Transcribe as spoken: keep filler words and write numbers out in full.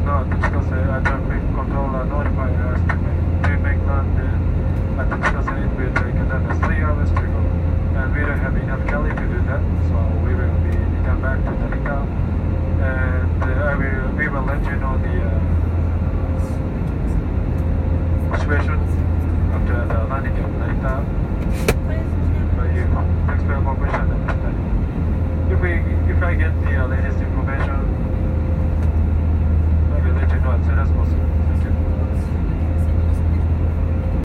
not Chikose air traffic controller notify us to make, to make landing at the Chikose. It will take another three hours to go, and we don't have enough Kelly to do that, so we will be return back to Narita, and uh, I will we will let you know the uh, situation after the landing at Narita. But you, thanks for your cooperation. If we if I get the uh, latest